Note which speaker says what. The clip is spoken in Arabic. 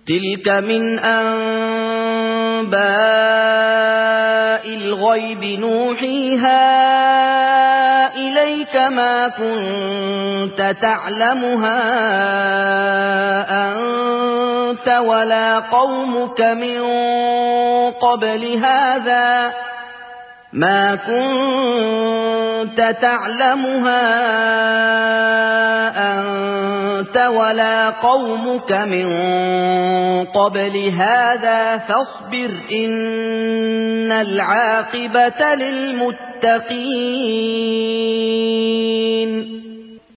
Speaker 1: تلك من أنباء الغيب نوحيها إليك ما كنت تعلمها أنت ولا قومك من قبل هذا فاصبر إن العاقبة للمتقين